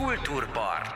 Kultúrpart.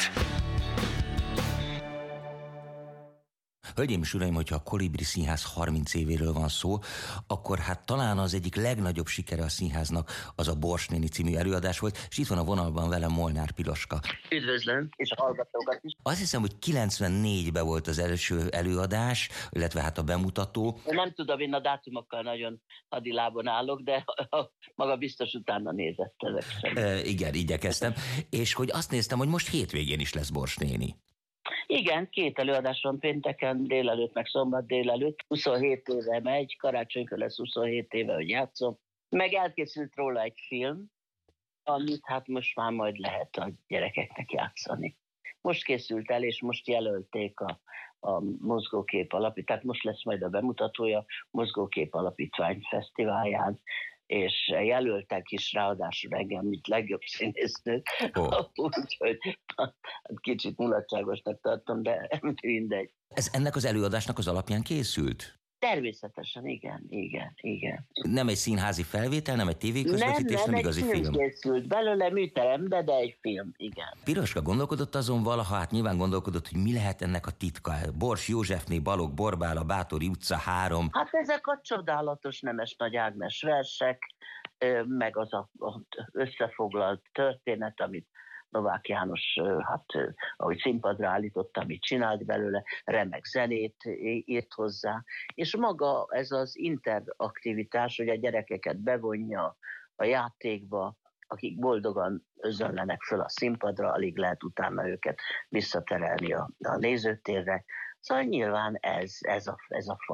Hölgyeim és uraim, hogyha a Kolibri Színház 30 évéről van szó, akkor hát talán az egyik legnagyobb sikere a színháznak az a Bors néni című előadás volt, és itt van a vonalban velem Molnár Piroska. Üdvözlöm, és a hallgatókat is. Azt hiszem, hogy 94-ben volt az első előadás, illetve hát a bemutató. Nem tudom, én a dátumokkal nagyon hadilábon állok, de maga biztos utána nézett ezek. Igen, igyekeztem. És hogy azt néztem, hogy most hétvégén is lesz Bors néni. Igen, 2 előadás van pénteken délelőtt, meg szombat délelőtt. 27 éve megy, karácsonykor lesz 27 éve, hogy játszom. Meg elkészült róla egy film, amit hát most már majd lehet a gyerekeknek játszani. Most készült el, és most jelölték a Mozgókép Alapítvány, tehát most lesz majd a bemutatója Mozgókép Alapítvány fesztiválján, és jelöltek is ráadásul engem, mint legjobb színésznőt, úgyhogy kicsit mulatságosnak tartom, de mindegy. Ez ennek az előadásnak az alapján készült? Természetesen, igen. Nem egy színházi felvétel, nem egy tévéközvetítés, nem igazi film. Nem, készült belőle műterembe, de egy film, igen. Piroska gondolkodott azon valaha, hát nyilván gondolkodott, hogy mi lehet ennek a titka. Bors Józsefné, Balogh Borbála, Báthori utca 3. Hát ezek a csodálatos Nemes Nagy Ágnes versek, meg az összefoglalt történet, amit Novák János, ahogy színpadra állította, amit csinált belőle, remek zenét írt hozzá, és maga ez az interaktivitás, hogy a gyerekeket bevonja a játékba, akik boldogan özönlenek föl a színpadra, alig lehet utána őket visszaterelni a nézőtérre. Szóval nyilván ez a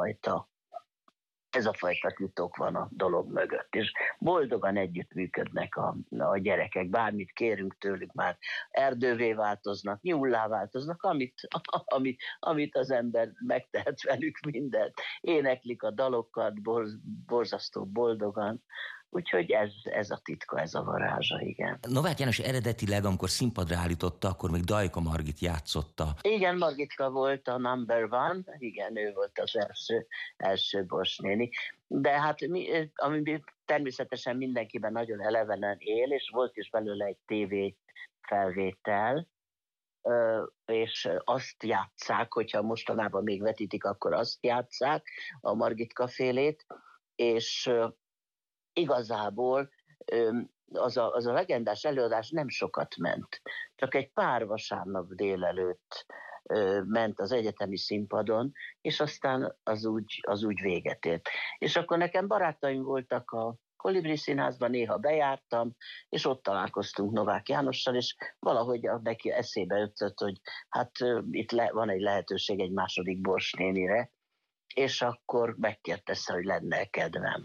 fajta titok van a dolog mögött, és boldogan együttműködnek a gyerekek, bármit kérünk tőlük, már erdővé változnak, nyullá változnak, amit az ember megtehet velük mindent. Éneklik a dalokat, borzasztó boldogan, úgyhogy ez a titka, ez a varázsa, igen. Novák János eredetileg, amikor színpadra állította, akkor még Dajka Margit játszotta. Igen, Margitka volt a number one, igen, ő volt az első Bors néni. De hát ami természetesen mindenkiben nagyon elevenen él, és volt is belőle egy TV felvétel, és azt játsszák, hogyha mostanában még vetítik, akkor azt játsszák, a Margitka félét, és igazából az a legendás előadás nem sokat ment. Csak egy pár vasárnap délelőtt ment az egyetemi színpadon, és aztán az úgy véget ért. És akkor nekem barátaim voltak a Kolibri Színházban, néha bejártam, és ott találkoztunk Novák Jánossal, és valahogy neki eszébe jutott, hogy hát itt van egy lehetőség egy második Bors nénire, és akkor megkérdezte, hogy lenne kedvem.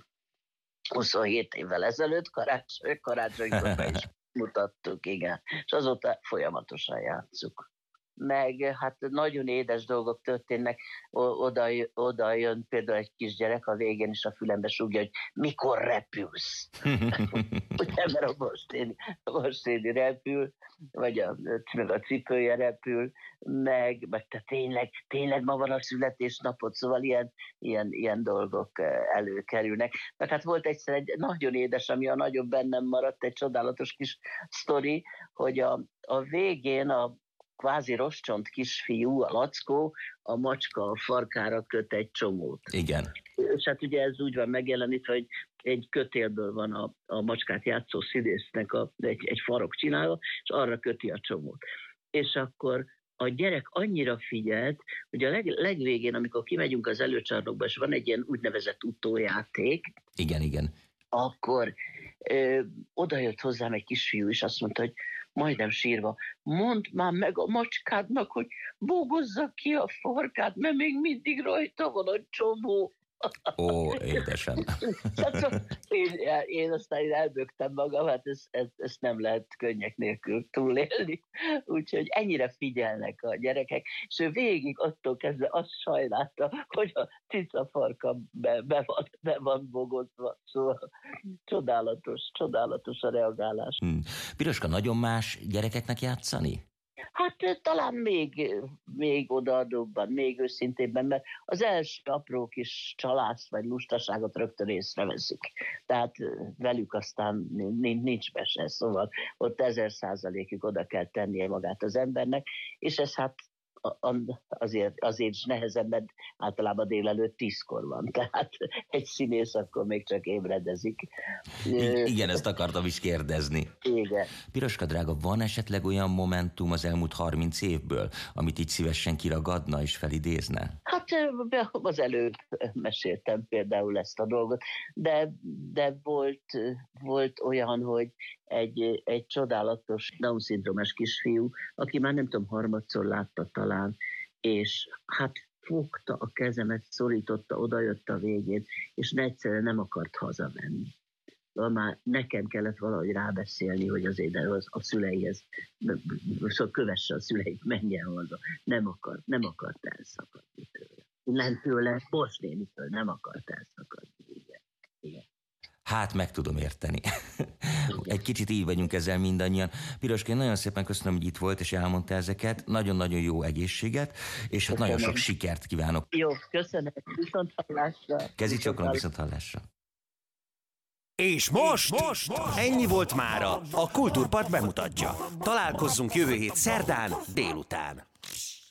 27 évvel ezelőtt karácsonykor be is mutattuk, igen. És azóta folyamatosan játsszuk. Meg hát nagyon édes dolgok történnek, oda jön például egy kisgyerek a végén, és a fülembe súgja, hogy mikor repülsz. Ugye, mert a Bors néni repül, vagy meg a cipője repül, meg te tényleg ma van a születésnapod, szóval ilyen dolgok előkerülnek. Mert hát volt egyszer egy nagyon édes, ami a nagyon bennem maradt, egy csodálatos kis sztori, hogy a végén a kvázi rostcsont kisfiú, a Lackó, a macska a farkára köt egy csomót. Igen. És hát ugye ez úgy van megjelenítve, hogy egy kötélből van a macskát játszó színésznek egy farok csinálva, és arra köti a csomót. És akkor a gyerek annyira figyelt, hogy a legvégén, amikor kimegyünk az előcsarnokba, és van egy ilyen úgynevezett utójáték. Igen. Akkor oda jött hozzám egy kisfiú, és azt mondta, hogy majdnem sírva, mondd már meg a macskádnak, hogy bógozza ki a farkát, mert még mindig rajta van a csomó. Ó, édesem. Én aztán elbögtem magam, hát ezt nem lehet könnyek nélkül túlélni. Úgyhogy ennyire figyelnek a gyerekek, és ő végig attól kezdve azt sajnálta, hogy a cica farka be van bogozva. Szóval csodálatos a reagálás. Piroska, nagyon más gyerekeknek játszani? Hát talán még odaadóbban, még őszintébben, mert az első apró kis csalászt vagy lustaságot rögtön észreveszik. Tehát velük aztán nincs mese, szóval ott 1000%-ig oda kell tennie magát az embernek, és ez hát azért is nehezebb, mert általában délelőtt 10-kor van, tehát egy színész akkor még csak ébredezik. Igen, ezt akartam is kérdezni. Igen. Piroska drága, van esetleg olyan momentum az elmúlt 30 évből, amit így szívesen kiragadna és felidézne? Hát az előbb meséltem például ezt a dolgot, de volt olyan, hogy egy csodálatos Down-szindrómás kisfiú, aki már nem tudom, harmadszor látta talán, és hát fogta a kezemet, szorította, odajött a végén, és egyszerűen nem akart hazamenni. Már nekem kellett valahogy rábeszélni, hogy azért a szüleihez, szóval kövesse a szüleit, menjen haza. Nem akart elszakadni tőle. Nem tőle, Bors nénitől nem akart elszakadni. Igen. Hát meg tudom érteni. Egy kicsit így vagyunk ezzel mindannyian. Piroska, én nagyon szépen köszönöm, hogy itt volt és elmondta ezeket. Nagyon-nagyon jó egészséget, és hát nagyon sok sikert kívánok. Jó, köszönöm. Viszonthallásra. Kezicsókolom, viszonthallásra. És most ennyi volt mára. A Kultúrpart bemutatja. Találkozzunk jövő hét szerdán délután.